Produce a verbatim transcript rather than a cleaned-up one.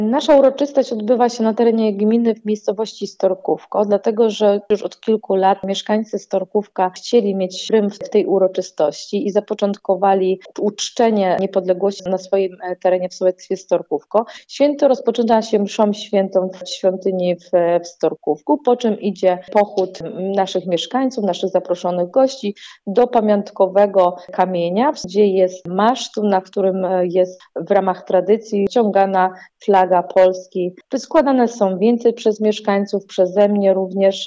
Nasza uroczystość odbywa się na terenie gminy w miejscowości Storkówko, dlatego że już od kilku lat mieszkańcy Storkówka chcieli mieć prym w tej uroczystości i zapoczątkowali uczczenie niepodległości na swoim terenie w sołectwie Storkówko. Święto rozpoczyna się mszą świętą w świątyni w, w Storkówku, po czym idzie pochód naszych mieszkańców, naszych zaproszonych gości do pamiątkowego kamienia, gdzie jest maszt, na którym jest w ramach tradycji ciągana flaga Polski. Składane są wieńce przez mieszkańców, przeze mnie również.